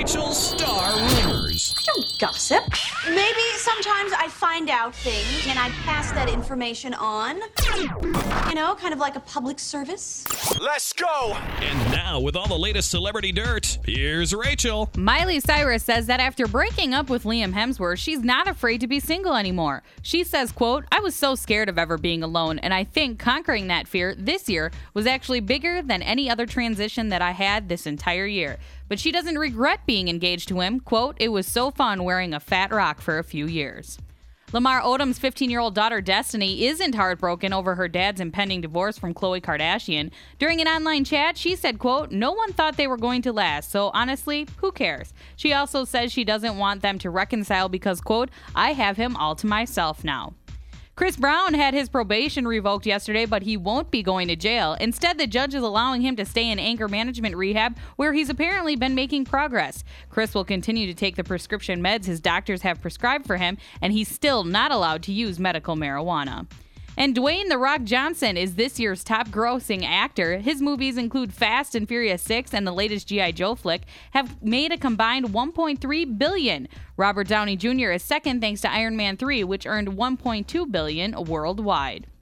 Rachel's Star Rumors. I don't gossip. Maybe sometimes I find out things and I pass that information on. You know, kind of like a public service. Let's go! And now, with all the latest celebrity dirt, here's Rachel. Miley Cyrus says that after breaking up with Liam Hemsworth, she's not afraid to be single anymore. She says, quote, "I was so scared of ever being alone, and I think conquering that fear this year was actually bigger than any other transition that I had this entire year." But she doesn't regret being engaged to him. Quote, "It was so fun wearing a fat rock for a few years." Lamar Odom's 15-year-old daughter Destiny isn't heartbroken over her dad's impending divorce from Khloe Kardashian. During an online chat, she said, quote, "No one thought they were going to last, so honestly, who cares?" She also says she doesn't want them to reconcile because, quote, "I have him all to myself now." Chris Brown had his probation revoked yesterday, but he won't be going to jail. Instead, the judge is allowing him to stay in anger management rehab, where he's apparently been making progress. Chris will continue to take the prescription meds his doctors have prescribed for him, and he's still not allowed to use medical marijuana. And Dwayne "The Rock" Johnson is this year's top-grossing actor. His movies include Fast and Furious 6 and the latest G.I. Joe flick have made a combined $1.3 billion. Robert Downey Jr. is second thanks to Iron Man 3, which earned $1.2 billion worldwide.